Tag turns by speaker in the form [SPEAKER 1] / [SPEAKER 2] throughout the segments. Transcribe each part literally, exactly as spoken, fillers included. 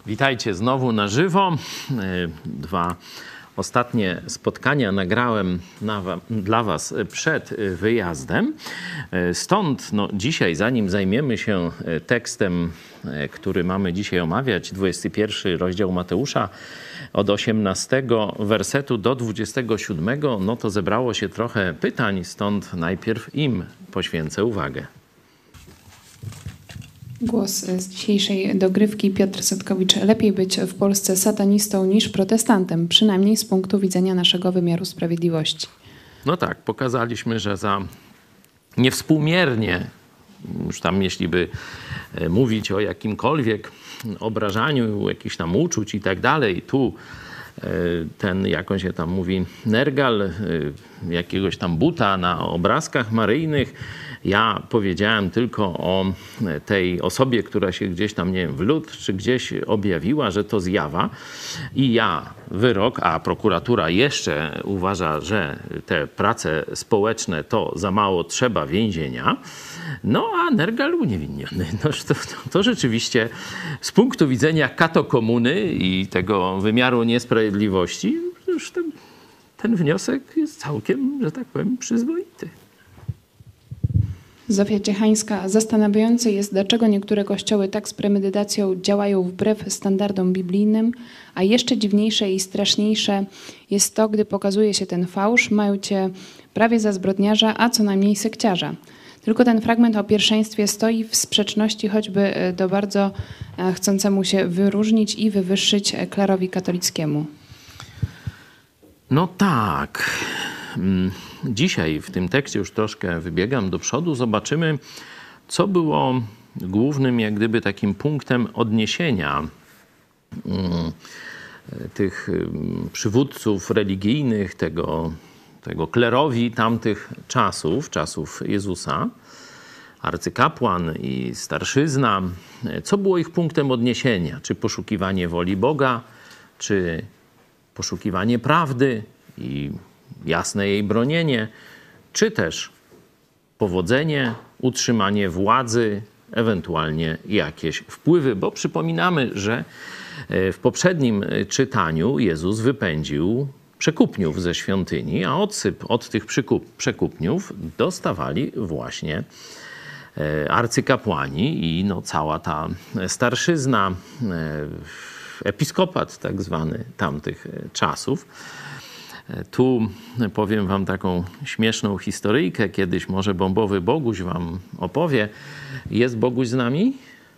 [SPEAKER 1] Witajcie znowu na żywo. Dwa ostatnie spotkania nagrałem na, dla Was przed wyjazdem. Stąd no, dzisiaj, zanim zajmiemy się tekstem, który mamy dzisiaj omawiać, dwudziesty pierwszy rozdział Mateusza, od osiemnastego wersetu do dwudziestego siódmego, no to zebrało się trochę pytań, stąd najpierw im poświęcę uwagę.
[SPEAKER 2] Głos z dzisiejszej dogrywki. Piotr Setkowicz. Lepiej być w Polsce satanistą niż protestantem, przynajmniej z punktu widzenia naszego wymiaru sprawiedliwości.
[SPEAKER 1] No tak, pokazaliśmy, że za niewspółmiernie, już tam jeśli by mówić o jakimkolwiek obrażaniu jakichś tam uczuć i tak dalej, tu ten, jak on się tam mówi, nergal jakiegoś tam buta na obrazkach maryjnych. Ja powiedziałem tylko o tej osobie, która się gdzieś tam, nie wiem, w lód czy gdzieś objawiła, że to zjawa. I ja wyrok, a prokuratura jeszcze uważa, że te prace społeczne to za mało, trzeba więzienia. No a nergal uniewinniony. No, to, to rzeczywiście z punktu widzenia katokomuny i tego wymiaru niesprawiedliwości, już ten, ten wniosek jest całkiem, że tak powiem, przyzwoity.
[SPEAKER 2] Zofia Ciechańska. Zastanawiające jest, dlaczego niektóre kościoły tak z premedytacją działają wbrew standardom biblijnym, a jeszcze dziwniejsze i straszniejsze jest to, gdy pokazuje się ten fałsz, mają cię prawie za zbrodniarza, a co najmniej sekciarza. Tylko ten fragment o pierwszeństwie stoi w sprzeczności choćby do bardzo chcącemu się wyróżnić i wywyższyć klerowi katolickiemu.
[SPEAKER 1] No tak. Dzisiaj w tym tekście już troszkę wybiegam do przodu. Zobaczymy, co było głównym jak gdyby takim punktem odniesienia tych przywódców religijnych, tego, tego klerowi tamtych czasów, czasów Jezusa, arcykapłan i starszyzna. Co było ich punktem odniesienia? Czy poszukiwanie woli Boga, czy poszukiwanie prawdy i jasne jej bronienie, czy też powodzenie, utrzymanie władzy, ewentualnie jakieś wpływy. Bo przypominamy, że w poprzednim czytaniu Jezus wypędził przekupniów ze świątyni, a odsyp od tych przekupniów dostawali właśnie arcykapłani i no cała ta starszyzna, episkopat tak zwany tamtych czasów. Tu powiem wam taką śmieszną historyjkę. Kiedyś może Bombowy Boguś wam opowie. Jest Boguś z nami?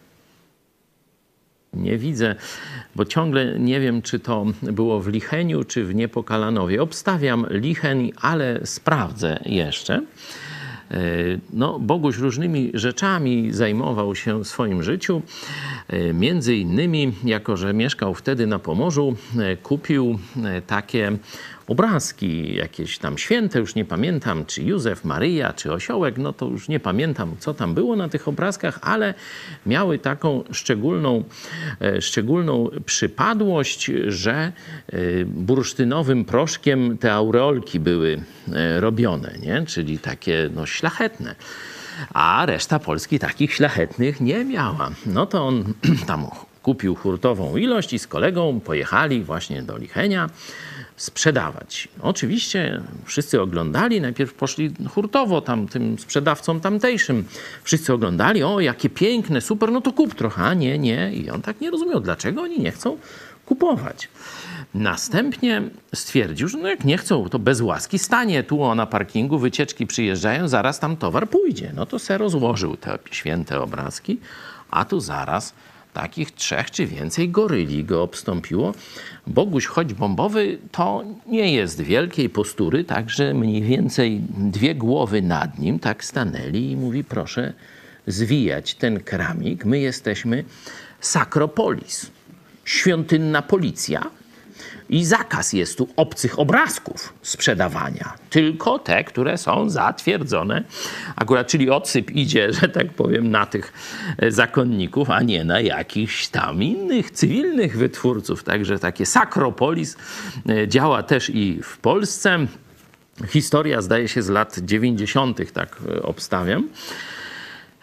[SPEAKER 1] Nie widzę, bo ciągle nie wiem, czy to było w Licheniu, czy w Niepokalanowie. Obstawiam Licheń, ale sprawdzę jeszcze. No, Boguś różnymi rzeczami zajmował się w swoim życiu. Między innymi, jako że mieszkał wtedy na Pomorzu, kupił takie obrazki jakieś tam święte, już nie pamiętam, czy Józef, Maryja, czy Osiołek, no to już nie pamiętam, co tam było na tych obrazkach, ale miały taką szczególną, szczególną przypadłość, że bursztynowym proszkiem te aureolki były robione, nie? Czyli takie no, szlachetne. A reszta Polski takich szlachetnych nie miała. No to on tam kupił hurtową ilość i z kolegą pojechali właśnie do Lichenia sprzedawać. Oczywiście wszyscy oglądali, najpierw poszli hurtowo tam tym sprzedawcom tamtejszym. Wszyscy oglądali, o jakie piękne, super, no to kup trochę. A nie, nie. I on tak nie rozumiał, dlaczego oni nie chcą kupować. Następnie stwierdził, że no jak nie chcą, to bez łaski stanie. Tu o, na parkingu wycieczki przyjeżdżają, zaraz tam towar pójdzie. No to se rozłożył te święte obrazki, a tu zaraz takich trzech czy więcej goryli go obstąpiło. Boguś, choć bombowy, to nie jest wielkiej postury, także mniej więcej dwie głowy nad nim tak stanęli i mówi, proszę zwijać ten keramik. My jesteśmy Sakropolis, świątynna policja. I zakaz jest tu obcych obrazków sprzedawania. Tylko te, które są zatwierdzone. Akurat, czyli odsyp idzie, że tak powiem, na tych zakonników, a nie na jakichś tam innych cywilnych wytwórców. Także takie Sakropolis działa też i w Polsce. Historia zdaje się z lat dziewięćdziesiątych, tak obstawiam.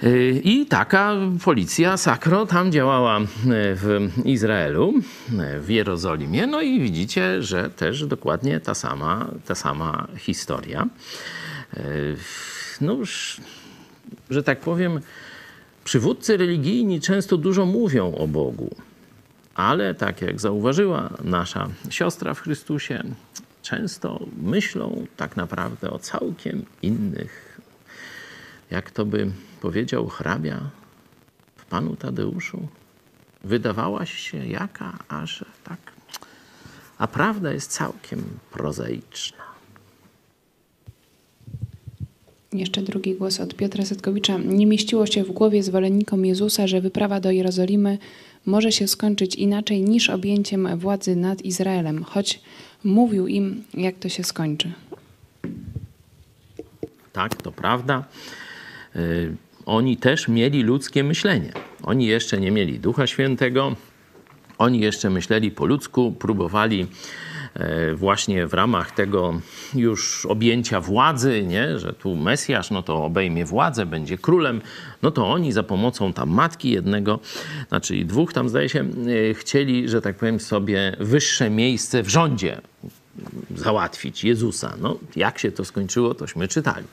[SPEAKER 1] I taka policja sakro tam działała w Izraelu, w Jerozolimie. No i widzicie, że też dokładnie ta sama, ta sama historia. No już, że tak powiem, przywódcy religijni często dużo mówią o Bogu, ale tak jak zauważyła nasza siostra w Chrystusie, często myślą tak naprawdę o całkiem innych, jak to by powiedział hrabia w Panu Tadeuszu, wydawałaś się jaka, a że tak, a prawda jest całkiem prozaiczna.
[SPEAKER 2] Jeszcze drugi głos od Piotra Setkowicza. Nie mieściło się w głowie zwolennikom Jezusa, że wyprawa do Jerozolimy może się skończyć inaczej niż objęciem władzy nad Izraelem, choć mówił im, jak to się skończy.
[SPEAKER 1] Tak, to prawda. Yy, oni też mieli ludzkie myślenie. Oni jeszcze nie mieli Ducha Świętego. Oni jeszcze myśleli po ludzku, próbowali właśnie w ramach tego już objęcia władzy, nie? Że tu Mesjasz, no to obejmie władzę, będzie królem, no to oni za pomocą tam matki jednego, znaczy i dwóch tam zdaje się, chcieli, że tak powiem sobie, wyższe miejsce w rządzie załatwić, Jezusa. No jak się to skończyło, tośmy czytali.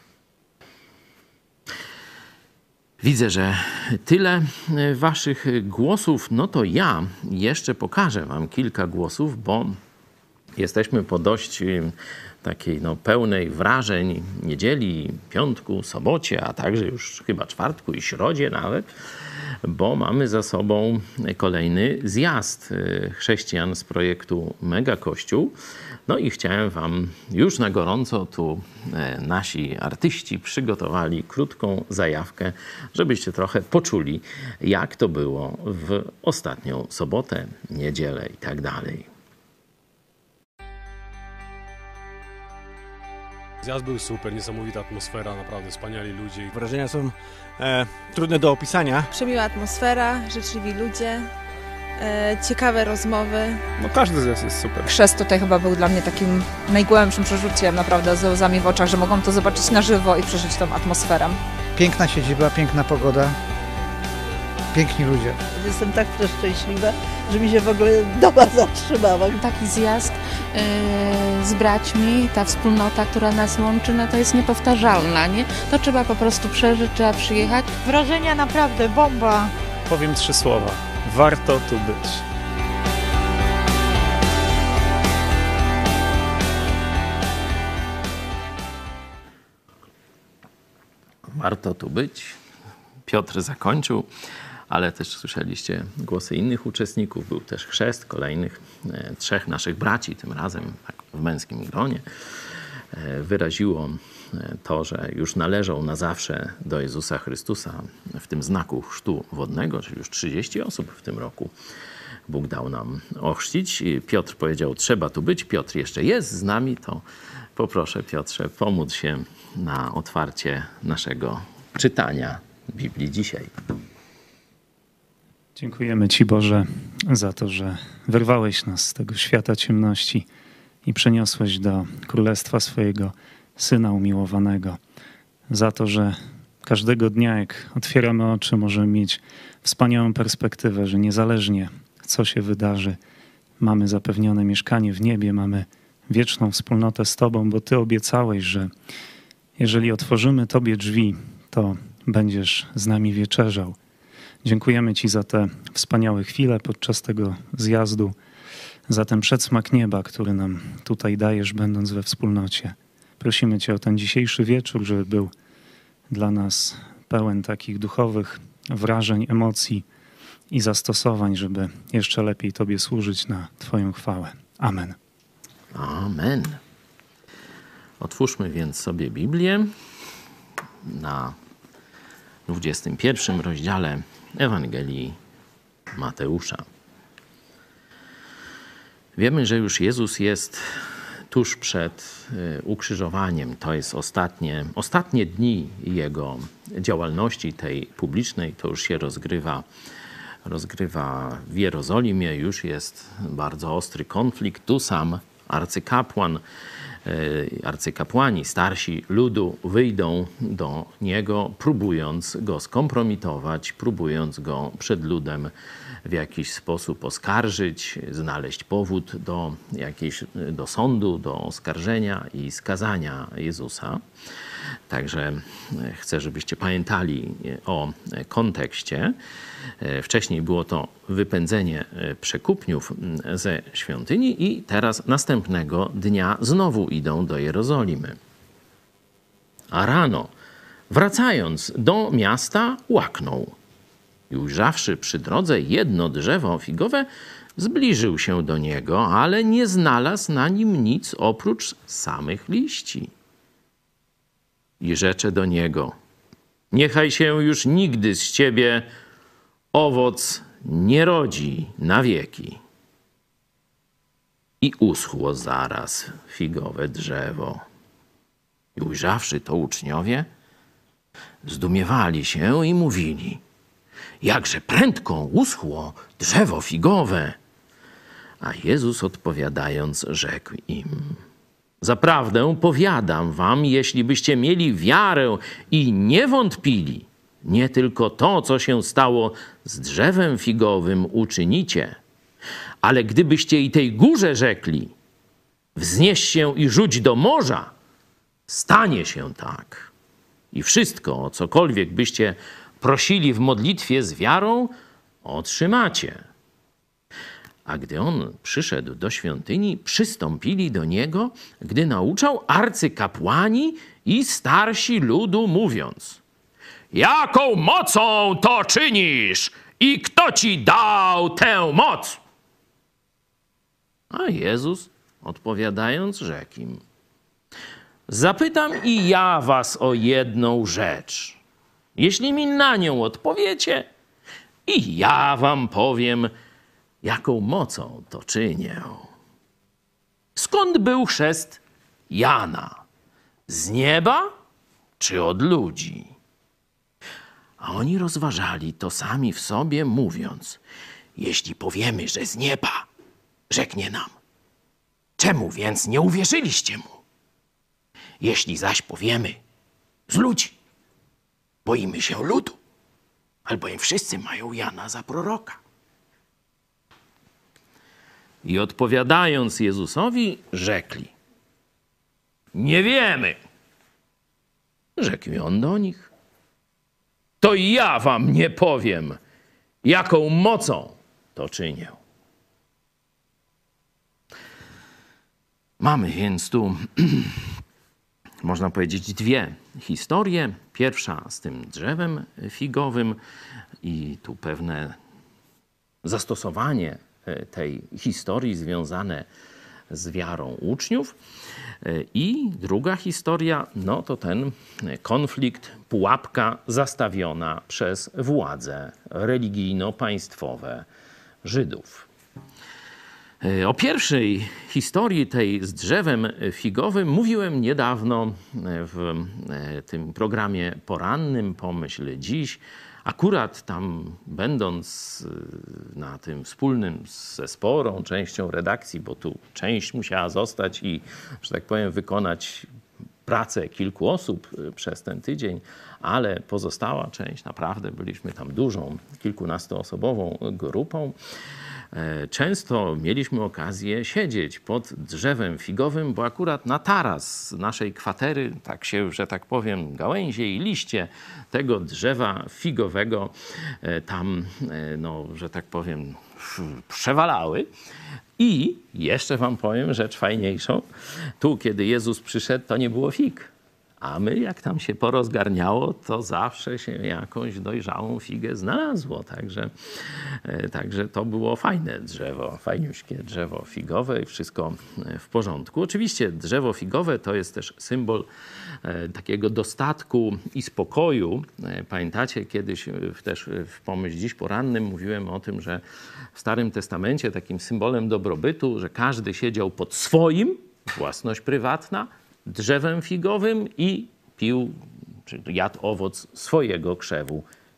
[SPEAKER 1] Widzę, że tyle waszych głosów, no to ja jeszcze pokażę wam kilka głosów, bo jesteśmy po dość takiej no, pełnej wrażeń niedzieli, piątku, sobocie, a także już chyba czwartku i środzie nawet, bo mamy za sobą kolejny zjazd chrześcijan z projektu Mega Kościół. No i chciałem wam już na gorąco, tu nasi artyści przygotowali krótką zajawkę, żebyście trochę poczuli, jak to było w ostatnią sobotę, niedzielę i tak dalej.
[SPEAKER 3] Zjazd był super, niesamowita atmosfera, naprawdę wspaniali ludzie.
[SPEAKER 4] Wrażenia są e, trudne do opisania.
[SPEAKER 5] Przemiła atmosfera, życzliwi ludzie, e, ciekawe rozmowy.
[SPEAKER 6] No każdy zjazd jest super.
[SPEAKER 7] Chrzest tutaj chyba był dla mnie takim najgłębszym przeżyciem, naprawdę ze łzami w oczach, że mogłam to zobaczyć na żywo i przeżyć tą atmosferę.
[SPEAKER 8] Piękna siedziba, piękna pogoda, piękni ludzie.
[SPEAKER 9] Jestem tak przeszczęśliwa, że mi się w ogóle doba zatrzymała.
[SPEAKER 10] Taki zjazd yy, z braćmi, ta wspólnota, która nas łączy, no to jest niepowtarzalna, nie? To trzeba po prostu przeżyć, trzeba przyjechać.
[SPEAKER 9] Wrażenia naprawdę bomba.
[SPEAKER 6] Powiem trzy słowa. Warto tu być.
[SPEAKER 1] Warto tu być. Piotr zakończył, ale też słyszeliście głosy innych uczestników. Był też chrzest kolejnych e, trzech naszych braci, tym razem tak, w męskim gronie. E, wyraziło to, że już należą na zawsze do Jezusa Chrystusa w tym znaku chrztu wodnego, czyli już trzydzieści osób w tym roku Bóg dał nam ochrzcić. Piotr powiedział, trzeba tu być. Piotr jeszcze jest z nami, to poproszę Piotrze, pomóc się na otwarcie naszego czytania Biblii dzisiaj.
[SPEAKER 11] Dziękujemy Ci, Boże, za to, że wyrwałeś nas z tego świata ciemności i przeniosłeś do królestwa swojego Syna umiłowanego. Za to, że każdego dnia, jak otwieramy oczy, możemy mieć wspaniałą perspektywę, że niezależnie co się wydarzy, mamy zapewnione mieszkanie w niebie, mamy wieczną wspólnotę z Tobą, bo Ty obiecałeś, że jeżeli otworzymy Tobie drzwi, to będziesz z nami wieczerzał. Dziękujemy Ci za te wspaniałe chwile podczas tego zjazdu, za ten przedsmak nieba, który nam tutaj dajesz, będąc we wspólnocie. Prosimy Cię o ten dzisiejszy wieczór, żeby był dla nas pełen takich duchowych wrażeń, emocji i zastosowań, żeby jeszcze lepiej Tobie służyć na Twoją chwałę. Amen.
[SPEAKER 1] Amen. Otwórzmy więc sobie Biblię na dwudziestym pierwszym rozdziale Ewangelii Mateusza. Wiemy, że już Jezus jest tuż przed ukrzyżowaniem. To jest ostatnie, ostatnie dni Jego działalności tej publicznej. To już się rozgrywa, rozgrywa w Jerozolimie. Już jest bardzo ostry konflikt. Tu sam arcykapłan arcykapłani, starsi ludu wyjdą do niego, próbując go skompromitować, próbując go przed ludem w jakiś sposób oskarżyć, znaleźć powód do, jakiejś, do sądu, do oskarżenia i skazania Jezusa. Także chcę, żebyście pamiętali o kontekście. Wcześniej było to wypędzenie przekupniów ze świątyni i teraz następnego dnia znowu idą do Jerozolimy. A rano, wracając do miasta, łaknął. I ujrzawszy przy drodze jedno drzewo figowe, zbliżył się do niego, ale nie znalazł na nim nic oprócz samych liści. I rzecze do niego: niechaj się już nigdy z ciebie owoc nie rodzi na wieki. I uschło zaraz figowe drzewo. I ujrzawszy to uczniowie, zdumiewali się i mówili: jakże prędko uschło drzewo figowe. A Jezus odpowiadając rzekł im: zaprawdę powiadam wam, jeśli byście mieli wiarę i nie wątpili, nie tylko to, co się stało z drzewem figowym, uczynicie, ale gdybyście i tej górze rzekli: wznieś się i rzuć do morza, stanie się tak. I wszystko, o cokolwiek byście prosili w modlitwie z wiarą, otrzymacie. A gdy on przyszedł do świątyni, przystąpili do niego, gdy nauczał, arcykapłani i starsi ludu, mówiąc: jaką mocą to czynisz i kto ci dał tę moc? A Jezus odpowiadając rzekł im: zapytam i ja was o jedną rzecz. Jeśli mi na nią odpowiecie, i ja wam powiem, jaką mocą to czynię. Skąd był chrzest Jana? Z nieba czy od ludzi? A oni rozważali to sami w sobie, mówiąc: jeśli powiemy, że z nieba, rzeknie nam: czemu więc nie uwierzyliście mu? Jeśli zaś powiemy: z ludzi, boimy się ludu, albowiem wszyscy mają Jana za proroka. I odpowiadając Jezusowi, rzekli: nie wiemy. Rzekł on do nich: to i ja wam nie powiem, jaką mocą to czynię. Mamy więc tu, można powiedzieć, dwie historie. Pierwsza z tym drzewem figowym i tu pewne zastosowanie tej historii związane z wiarą uczniów. I druga historia, no to ten konflikt, pułapka zastawiona przez władze religijno-państwowe Żydów. O pierwszej historii, tej z drzewem figowym, mówiłem niedawno w tym programie porannym Pomyśl Dziś. Akurat tam, będąc na tym wspólnym ze sporą częścią redakcji, bo tu część musiała zostać i, że tak powiem, wykonać pracę kilku osób przez ten tydzień, ale pozostała część, naprawdę byliśmy tam dużą, kilkunastoosobową grupą. Często mieliśmy okazję siedzieć pod drzewem figowym, bo akurat na taras naszej kwatery, tak się, że tak powiem, gałęzie i liście tego drzewa figowego tam, no, że tak powiem, przewalały. I jeszcze wam powiem rzecz fajniejszą. Tu, kiedy Jezus przyszedł, to nie było fig. A my, jak tam się porozgarniało, to zawsze się jakąś dojrzałą figę znalazło. Także, także to było fajne drzewo, fajniuśkie drzewo figowe i wszystko w porządku. Oczywiście drzewo figowe to jest też symbol takiego dostatku i spokoju. Pamiętacie, kiedyś też w Pomyśl Dziś porannym mówiłem o tym, że w Starym Testamencie takim symbolem dobrobytu, że każdy siedział pod swoim, własność prywatna, drzewem figowym i pił, czy jadł owoc swojego krzewu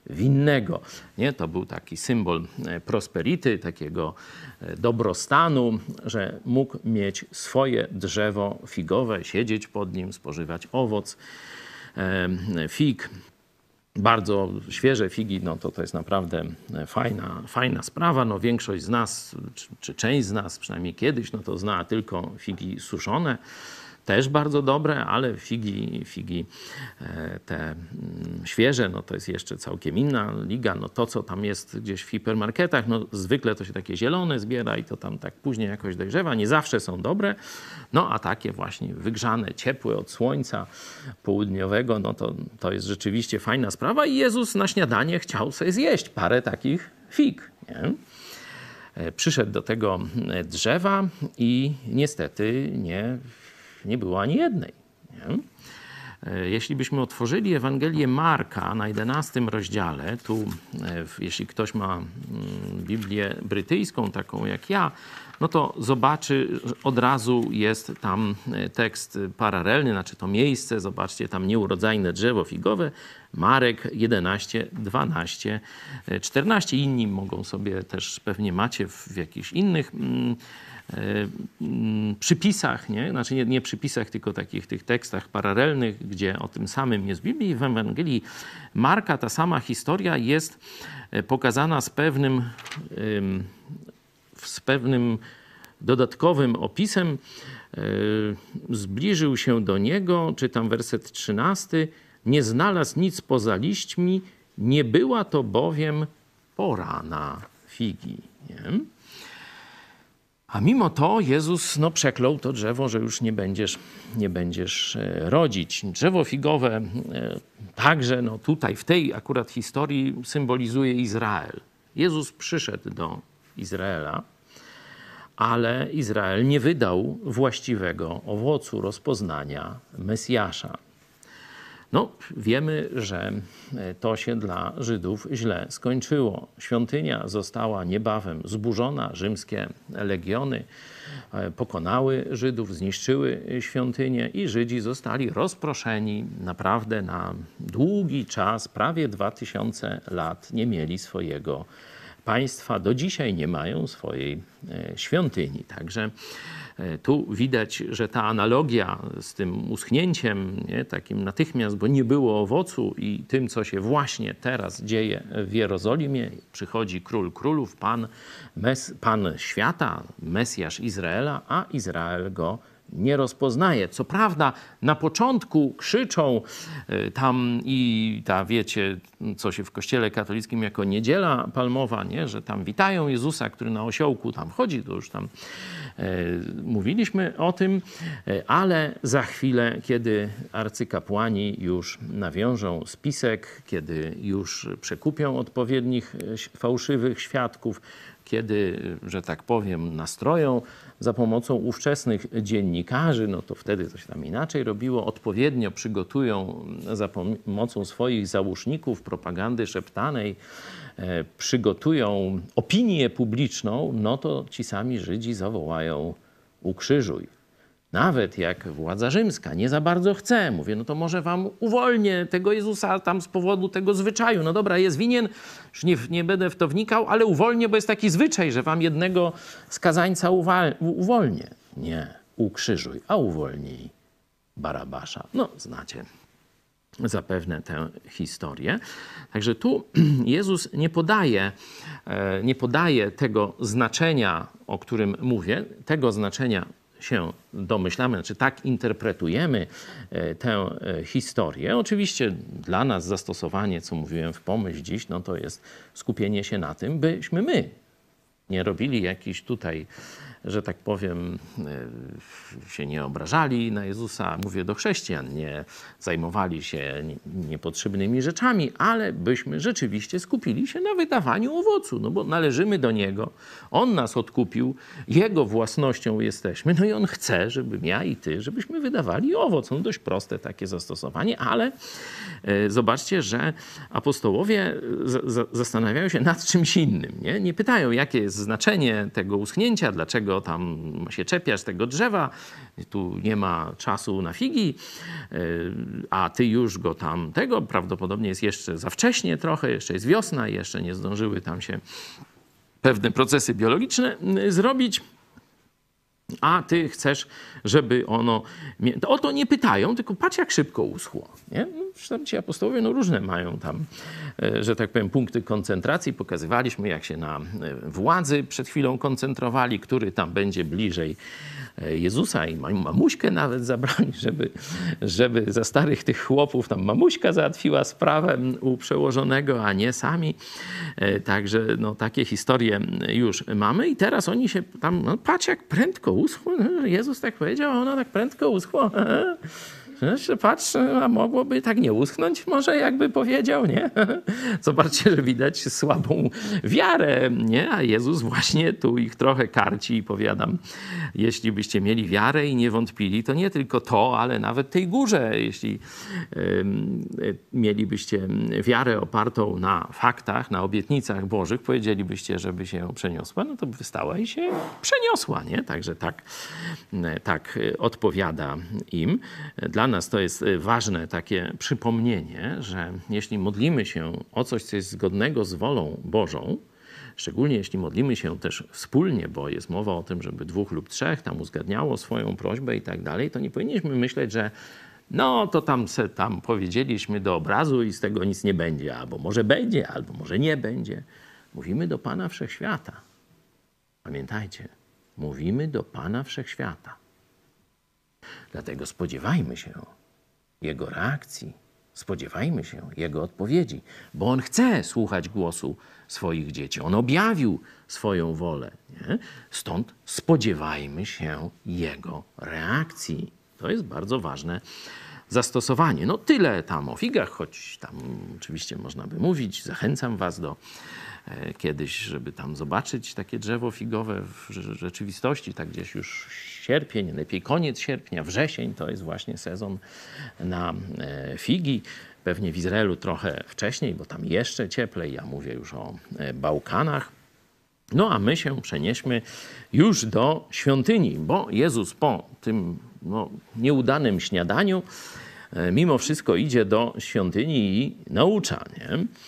[SPEAKER 1] winnego. Nie? To był taki symbol prosperity, takiego dobrostanu, że mógł mieć swoje drzewo figowe, siedzieć pod nim, spożywać owoc fig. Bardzo świeże figi, no to to jest naprawdę fajna, fajna sprawa. No większość z nas, czy, czy część z nas przynajmniej kiedyś, no to zna tylko figi suszone. Też bardzo dobre, ale figi, figi te świeże, no to jest jeszcze całkiem inna liga. No to, co tam jest gdzieś w hipermarketach, no zwykle to się takie zielone zbiera i to tam tak później jakoś dojrzewa. Nie zawsze są dobre, no a takie właśnie wygrzane, ciepłe od słońca południowego, no to, to jest rzeczywiście fajna sprawa i Jezus na śniadanie chciał sobie zjeść parę takich fig, nie? Przyszedł do tego drzewa i niestety nie nie było ani jednej. Nie? Jeśli byśmy otworzyli Ewangelię Marka na jedenastym rozdziale, tu jeśli ktoś ma Biblię brytyjską, taką jak ja, no to zobaczy, od razu jest tam tekst paralelny, znaczy to miejsce, zobaczcie, tam nieurodzajne drzewo figowe, Marek jedenaście, dwanaście, czternaście. Inni mogą sobie też, pewnie macie w, w jakichś innych mm, przypisach, nie? Znaczy nie, nie przypisach, tylko takich tych tekstach paralelnych, gdzie o tym samym jest w Biblii. W Ewangelii Marka ta sama historia jest pokazana z pewnym, z pewnym dodatkowym opisem. Zbliżył się do niego, czytam werset trzynasty, nie znalazł nic poza liśćmi, nie była to bowiem pora na figi. Nie? A mimo to Jezus no, przeklął to drzewo, że już nie będziesz, nie będziesz rodzić. Drzewo figowe także no, tutaj w tej akurat historii symbolizuje Izrael. Jezus przyszedł do Izraela, ale Izrael nie wydał właściwego owocu rozpoznania Mesjasza. No, wiemy, że to się dla Żydów źle skończyło. Świątynia została niebawem zburzona. Rzymskie legiony pokonały Żydów, zniszczyły świątynię i Żydzi zostali rozproszeni naprawdę na długi czas, prawie dwa tysiące lat nie mieli swojego państwa. Do dzisiaj nie mają swojej świątyni. Także tu widać, że ta analogia z tym uschnięciem, nie, takim natychmiast, bo nie było owocu i tym, co się właśnie teraz dzieje w Jerozolimie, przychodzi król królów, pan, mes, pan świata, Mesjasz Izraela, a Izrael go nie rozpoznaje. Co prawda na początku krzyczą tam i ta, wiecie, co się w kościele katolickim jako niedziela palmowa, nie? Że tam witają Jezusa, który na osiołku tam chodzi, to już tam e, mówiliśmy o tym, ale za chwilę, kiedy arcykapłani już nawiążą spisek, kiedy już przekupią odpowiednich fałszywych świadków, kiedy, że tak powiem, nastroją za pomocą ówczesnych dziennikarzy, no to wtedy to się tam inaczej robiło, odpowiednio przygotują za pomocą swoich załóżników propagandy szeptanej, e, przygotują opinię publiczną, no to ci sami Żydzi zawołają: ukrzyżuj. Nawet jak władza rzymska nie za bardzo chce, mówię, no to może wam uwolnię tego Jezusa tam z powodu tego zwyczaju. No dobra, jest winien, już nie, nie będę w to wnikał, ale uwolnię, bo jest taki zwyczaj, że wam jednego skazańca uwal, uwolnię. Nie, ukrzyżuj, a uwolnij Barabasza. No, znacie zapewne tę historię. Także tu Jezus nie podaje, nie podaje tego znaczenia, o którym mówię, tego znaczenia się domyślamy, znaczy tak interpretujemy tę historię. Oczywiście dla nas zastosowanie, co mówiłem w pomyśl dziś, no to jest skupienie się na tym, byśmy my nie robili jakiś tutaj, że tak powiem, się nie obrażali na Jezusa, mówię do chrześcijan, nie zajmowali się niepotrzebnymi rzeczami, ale byśmy rzeczywiście skupili się na wydawaniu owocu, no bo należymy do Niego, On nas odkupił, Jego własnością jesteśmy, no i On chce, żebym ja i ty, żebyśmy wydawali owoc. No dość proste takie zastosowanie, ale zobaczcie, że apostołowie zastanawiają się nad czymś innym, nie? Nie pytają, jakie jest znaczenie tego uschnięcia, dlaczego czego tam się czepiasz tego drzewa, tu nie ma czasu na figi, a ty już go tam tego, prawdopodobnie jest jeszcze za wcześnie trochę, jeszcze jest wiosna, jeszcze nie zdążyły tam się pewne procesy biologiczne zrobić, a ty chcesz, żeby ono... O to nie pytają, tylko patrz, jak szybko uschło. Nie? No, ci apostołowie no, różne mają tam, że tak powiem, punkty koncentracji. Pokazywaliśmy, jak się na władzy przed chwilą koncentrowali, który tam będzie bliżej Jezusa i mamuśkę nawet zabrali, żeby, żeby za starych tych chłopów tam mamuśka załatwiła sprawę u przełożonego, a nie sami. Także no, takie historie już mamy i teraz oni się tam, no, patrz jak prędko uschło. Jezus tak powiedział, a ona tak prędko uschło. Patrz, a mogłoby tak nie uschnąć może, jakby powiedział, nie? Zobaczcie, że widać słabą wiarę, nie? A Jezus właśnie tu ich trochę karci i powiadam, jeśli byście mieli wiarę i nie wątpili, to nie tylko to, ale nawet tej górze, jeśli y, mielibyście wiarę opartą na faktach, na obietnicach Bożych, powiedzielibyście, żeby się przeniosła, no to by wstała i się przeniosła, nie? Także tak, tak odpowiada im. Dla nas to jest ważne takie przypomnienie, że jeśli modlimy się o coś, co jest zgodnego z wolą Bożą, szczególnie jeśli modlimy się też wspólnie, bo jest mowa o tym, żeby dwóch lub trzech tam uzgadniało swoją prośbę i tak dalej, to nie powinniśmy myśleć, że no to tam se tam powiedzieliśmy do obrazu i z tego nic nie będzie, albo może będzie, albo może nie będzie. Mówimy do Pana Wszechświata. Pamiętajcie, mówimy do Pana Wszechświata. Dlatego spodziewajmy się Jego reakcji, spodziewajmy się Jego odpowiedzi, bo On chce słuchać głosu swoich dzieci. On objawił swoją wolę. Nie? Stąd spodziewajmy się Jego reakcji. To jest bardzo ważne zastosowanie. No tyle tam o figach, choć tam oczywiście można by mówić. Zachęcam was do e, kiedyś, żeby tam zobaczyć takie drzewo figowe w rzeczywistości, tak gdzieś już sierpień, lepiej koniec sierpnia, wrzesień to jest właśnie sezon na e, figi. Pewnie w Izraelu trochę wcześniej, bo tam jeszcze cieplej. Ja mówię już o e, Bałkanach. No a my się przenieśmy już do świątyni, bo Jezus po tym no, nieudanym śniadaniu e, mimo wszystko idzie do świątyni i naucza. Nie?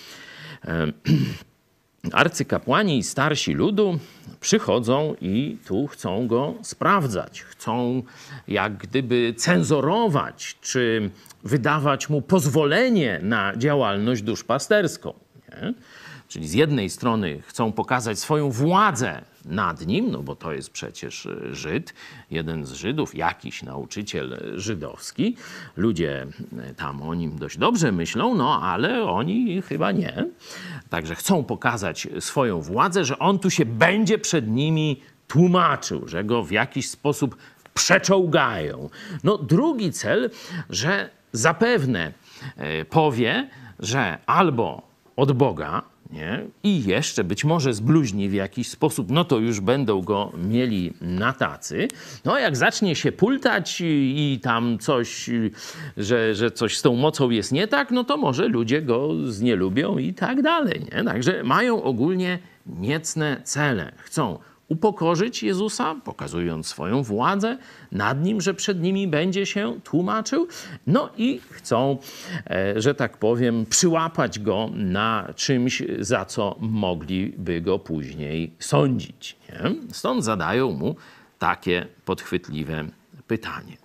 [SPEAKER 1] E, arcykapłani i starsi ludu przychodzą i tu chcą go sprawdzać. Chcą jak gdyby cenzurować, czy wydawać mu pozwolenie na działalność duszpasterską. Nie? Czyli z jednej strony chcą pokazać swoją władzę nad nim, no bo to jest przecież Żyd, jeden z Żydów, jakiś nauczyciel żydowski. Ludzie tam o nim dość dobrze myślą, no ale oni chyba nie. Także chcą pokazać swoją władzę, że on tu się będzie przed nimi tłumaczył, że go w jakiś sposób przeczołgają. No drugi cel, że zapewne powie, że albo od Boga, nie? I jeszcze być może zbluźni w jakiś sposób, no to już będą go mieli na tacy. No jak zacznie się pultać i, i tam coś, że, że coś z tą mocą jest nie tak, no to może ludzie go znielubią i tak dalej. Nie? Także mają ogólnie niecne cele. Chcą upokorzyć Jezusa, pokazując swoją władzę nad Nim, że przed nimi będzie się tłumaczył. No i chcą, że tak powiem, przyłapać Go na czymś, za co mogliby Go później sądzić. Nie? Stąd zadają Mu takie podchwytliwe pytanie.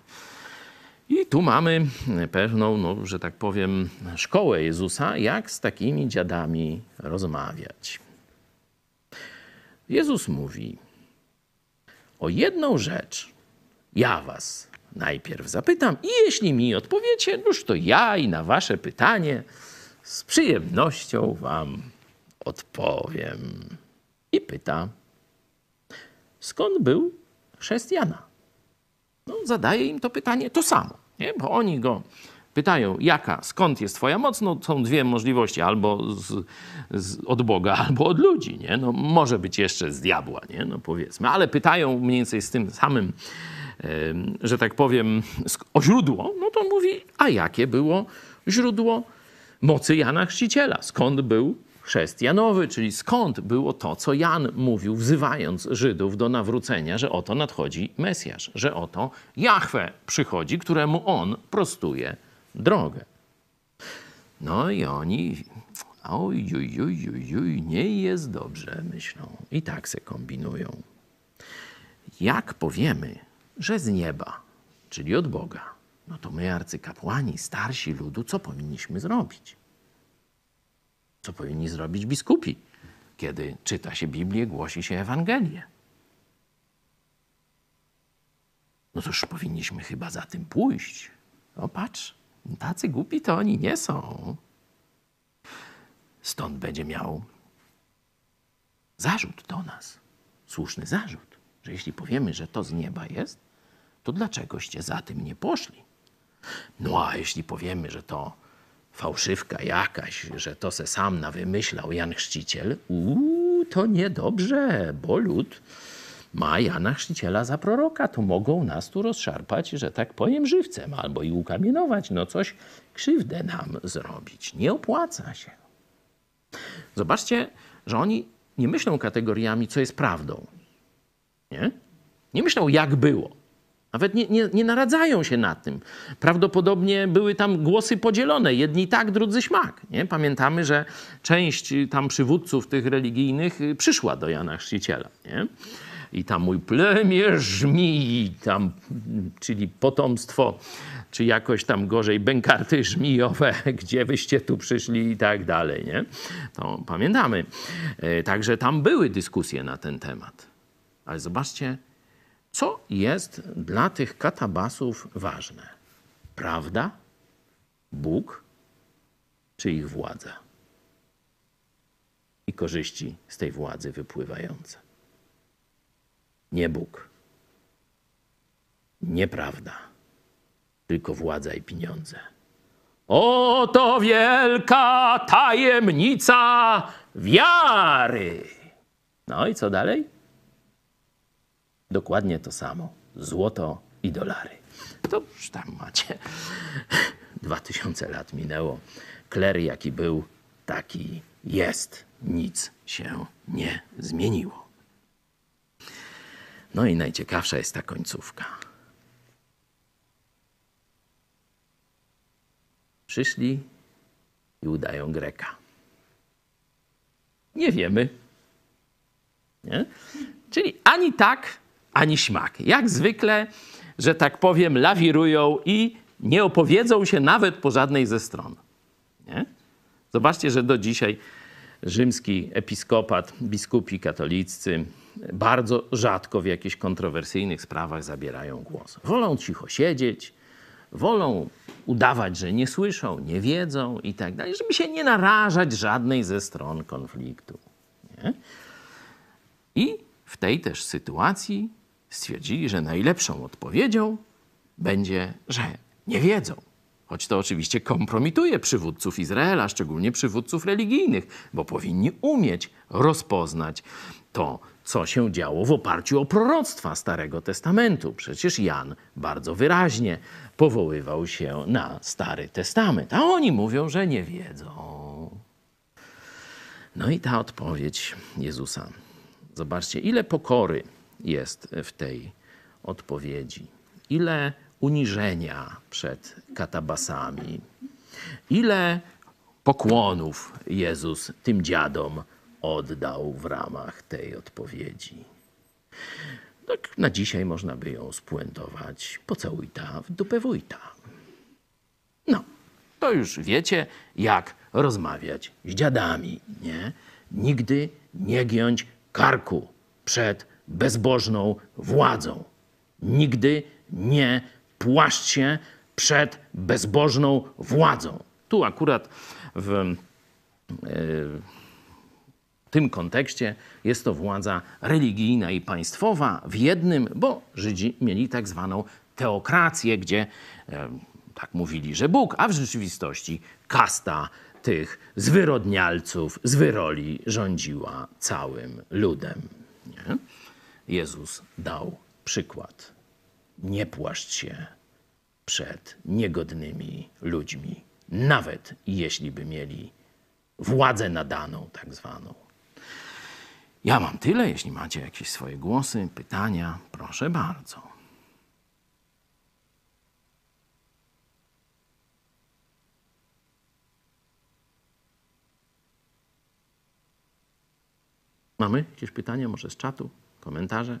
[SPEAKER 1] I tu mamy pewną, no, że tak powiem, szkołę Jezusa, jak z takimi dziadami rozmawiać. Jezus mówi, o jedną rzecz ja was najpierw zapytam i jeśli mi odpowiecie, noż to ja i na wasze pytanie z przyjemnością wam odpowiem. I pyta, skąd był chrzest Jana? No, zadaje im to pytanie to samo, nie? Bo oni go pytają, jaka, skąd jest twoja moc? No są dwie możliwości, albo z, z, od Boga, albo od ludzi, nie? No może być jeszcze z diabła, nie? No powiedzmy. Ale pytają mniej więcej z tym samym, yy, że tak powiem, o źródło. No to mówi, a jakie było źródło mocy Jana Chrzciciela? Skąd był chrzest Janowy, czyli skąd było to, co Jan mówił, wzywając Żydów do nawrócenia, że oto nadchodzi Mesjasz, że oto Jahwe przychodzi, któremu on prostuje drogę. No i oni, oj, oj, oj, oj, oj, nie jest dobrze, myślą. I tak se kombinują. Jak powiemy, że z nieba, czyli od Boga, no to my, arcykapłani, starsi ludu, co powinniśmy zrobić? Co powinni zrobić biskupi, kiedy czyta się Biblię, głosi się Ewangelię? No to już powinniśmy chyba za tym pójść. O patrz, tacy głupi to oni nie są. Stąd będzie miał zarzut do nas, słuszny zarzut, że jeśli powiemy, że to z nieba jest, to dlaczegoście za tym nie poszli? No a jeśli powiemy, że to fałszywka jakaś, że to se sam nawymyślał Jan Chrzciciel, uuu, to niedobrze, bo lud ma Jana Chrzciciela za proroka, to mogą nas tu rozszarpać, że tak powiem, żywcem, albo i ukamienować, no coś krzywdę nam zrobić. Nie opłaca się. Zobaczcie, że oni nie myślą kategoriami, co jest prawdą. Nie? Nie myślą, jak było. Nawet nie, nie, nie naradzają się nad tym. Prawdopodobnie były tam głosy podzielone. Jedni tak, drudzy śmak. Nie? Pamiętamy, że część tam przywódców tych religijnych przyszła do Jana Chrzciciela. Nie? I tam mój plemię żmii, tam, czyli potomstwo, czy jakoś tam gorzej bękarty żmijowe, gdzie wyście tu przyszli i tak dalej. Nie? To pamiętamy. Także tam były dyskusje na ten temat. Ale zobaczcie, co jest dla tych katabasów ważne? Prawda? Bóg? Czy ich władza? I korzyści z tej władzy wypływające. Nie Bóg. Nieprawda. Tylko władza i pieniądze. Oto wielka tajemnica wiary. No i co dalej? Dokładnie to samo. Złoto i dolary. To już tam macie. Dwa tysiące lat minęło. Kler jaki był, taki jest. Nic się nie zmieniło. No i najciekawsza jest ta końcówka. Przyszli i udają Greka. Nie wiemy. Nie? Czyli ani tak, ani śmak. Jak zwykle, że tak powiem, lawirują i nie opowiedzą się nawet po żadnej ze stron. Nie? Zobaczcie, że do dzisiaj rzymski episkopat, biskupi katoliccy bardzo rzadko w jakichś kontrowersyjnych sprawach zabierają głos. Wolą cicho siedzieć, wolą udawać, że nie słyszą, nie wiedzą i tak dalej, żeby się nie narażać żadnej ze stron konfliktu. Nie? I w tej też sytuacji stwierdzili, że najlepszą odpowiedzią będzie, że nie wiedzą. Choć to oczywiście kompromituje przywódców Izraela, szczególnie przywódców religijnych, bo powinni umieć rozpoznać to, co się działo w oparciu o proroctwa Starego Testamentu. Przecież Jan bardzo wyraźnie powoływał się na Stary Testament, a oni mówią, że nie wiedzą. No i ta odpowiedź Jezusa. Zobaczcie, ile pokory jest w tej odpowiedzi. Ile uniżenia przed katabasami. Ile pokłonów Jezus tym dziadom oddał w ramach tej odpowiedzi. Tak na dzisiaj można by ją spuentować. Pocałuj ta w dupę wójta. No, to już wiecie, jak rozmawiać z dziadami, nie? Nigdy nie giąć karku przed bezbożną władzą. Nigdy nie płaszcz się przed bezbożną władzą. Tu akurat w, w tym kontekście jest to władza religijna i państwowa w jednym, bo Żydzi mieli tak zwaną teokrację, gdzie tak mówili, że Bóg, a w rzeczywistości kasta tych zwyrodnialców z wyroli rządziła całym ludem. Nie? Jezus dał przykład. Nie płaszcz się przed niegodnymi ludźmi, nawet jeśli by mieli władzę nadaną tak zwaną. Ja mam tyle. Jeśli macie jakieś swoje głosy, pytania, proszę bardzo. Mamy jakieś pytania, może z czatu, komentarze?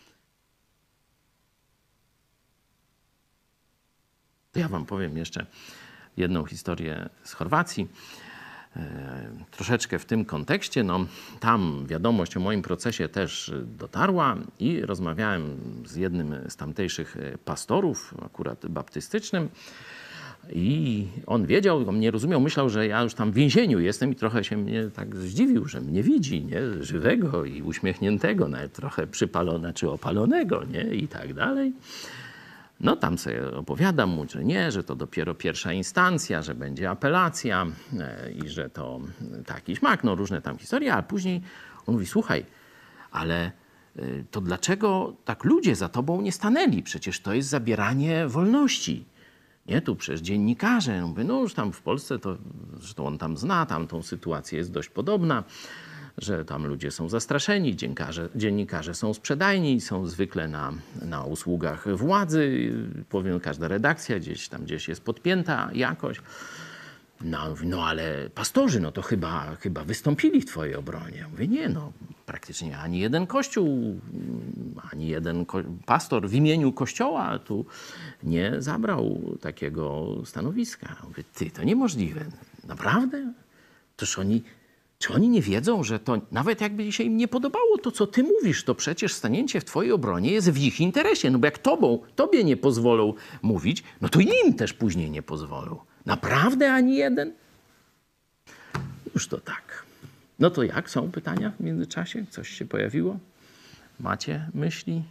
[SPEAKER 1] To ja wam powiem jeszcze jedną historię z Chorwacji. E, troszeczkę w tym kontekście. No, tam wiadomość o moim procesie też dotarła i rozmawiałem z jednym z tamtejszych pastorów, akurat baptystycznym. I on wiedział, on nie rozumiał, myślał, że ja już tam w więzieniu jestem i trochę się mnie tak zdziwił, że mnie widzi, nie? Żywego i uśmiechniętego, nawet trochę przypalone czy opalonego, nie? I tak dalej. No tam sobie opowiadam mu, że nie, że to dopiero pierwsza instancja, że będzie apelacja e, i że to taki śmak, no różne tam historie, a później on mówi, słuchaj, ale e, to dlaczego tak ludzie za tobą nie stanęli? Przecież to jest zabieranie wolności. Nie, tu przecież dziennikarze, mówię, no już tam w Polsce, to zresztą on tam zna, tam tą sytuację jest dość podobna, że tam ludzie są zastraszeni, dziennikarze, dziennikarze są sprzedajni, są zwykle na, na usługach władzy, powiem, każda redakcja gdzieś tam gdzieś jest podpięta jakoś. No, no ale pastorzy, no to chyba, chyba wystąpili w twojej obronie. Ja mówię, nie, no praktycznie ani jeden kościół, ani jeden ko- pastor w imieniu kościoła tu nie zabrał takiego stanowiska. Ja mówię, ty, to niemożliwe. Naprawdę? Toż oni, czy oni nie wiedzą, że to nawet jakby się im nie podobało to, co ty mówisz, to przecież stanięcie w twojej obronie jest w ich interesie. No bo jak tobą, tobie nie pozwolą mówić, no to im też później nie pozwolą. Naprawdę ani jeden? Już to tak. No to jak? Są pytania w międzyczasie? Coś się pojawiło? Macie myśli?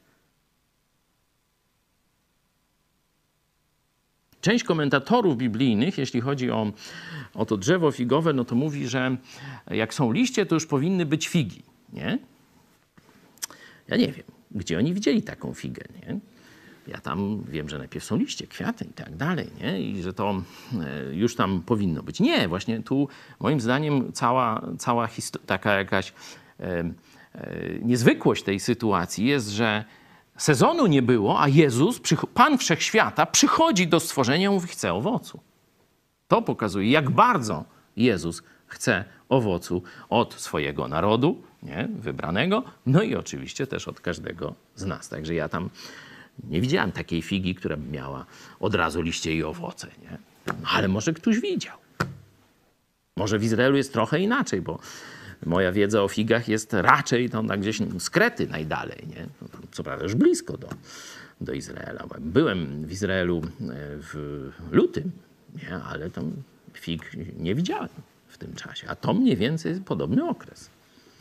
[SPEAKER 1] Część komentatorów biblijnych, jeśli chodzi o, o to drzewo figowe, no to mówi, że jak są liście, to już powinny być figi, nie? Ja nie wiem, gdzie oni widzieli taką figę, nie? Ja tam wiem, że najpierw są liście, kwiaty i tak dalej, nie? I że to już tam powinno być. Nie, właśnie tu moim zdaniem cała, cała histo- taka jakaś e, e, niezwykłość tej sytuacji jest, że sezonu nie było, a Jezus, Pan Wszechświata, przychodzi do stworzenia i mówi, chce owocu. To pokazuje, jak bardzo Jezus chce owocu od swojego narodu, nie? Wybranego, no i oczywiście też od każdego z nas. Także ja tam nie widziałem takiej figi, która by miała od razu liście i owoce. Nie? No, ale może ktoś widział. Może w Izraelu jest trochę inaczej, bo moja wiedza o figach jest raczej tam gdzieś z Krety najdalej. Nie? Co prawda już blisko do, do Izraela. Byłem w Izraelu w lutym, nie? Ale tam fig nie widziałem w tym czasie. A to mniej więcej jest podobny okres.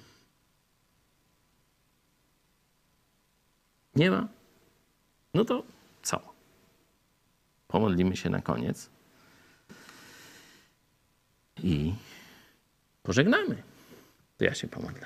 [SPEAKER 1] Nie ma? No to co? Pomodlimy się na koniec i pożegnamy. To ja się pomodlę.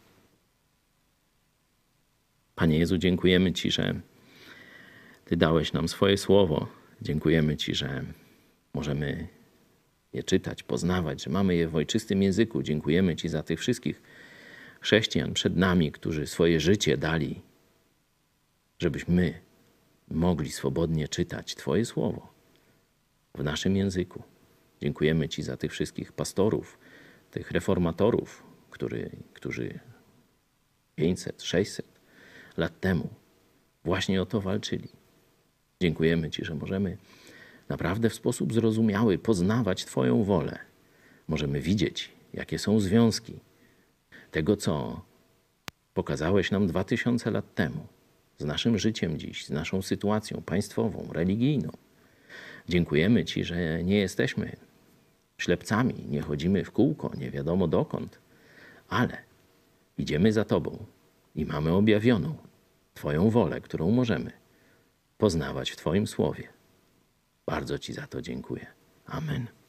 [SPEAKER 1] Panie Jezu, dziękujemy Ci, że Ty dałeś nam swoje słowo. Dziękujemy Ci, że możemy je czytać, poznawać, że mamy je w ojczystym języku. Dziękujemy Ci za tych wszystkich chrześcijan przed nami, którzy swoje życie dali, żebyśmy mogli swobodnie czytać Twoje słowo w naszym języku. Dziękujemy Ci za tych wszystkich pastorów, tych reformatorów, który, którzy pięćset, sześćset lat temu właśnie o to walczyli. Dziękujemy Ci, że możemy naprawdę w sposób zrozumiały poznawać Twoją wolę. Możemy widzieć, jakie są związki tego, co pokazałeś nam dwa tysiące lat temu z naszym życiem dziś, z naszą sytuacją państwową, religijną. Dziękujemy Ci, że nie jesteśmy ślepcami, nie chodzimy w kółko, nie wiadomo dokąd, ale idziemy za Tobą i mamy objawioną Twoją wolę, którą możemy poznawać w Twoim słowie. Bardzo Ci za to dziękuję. Amen.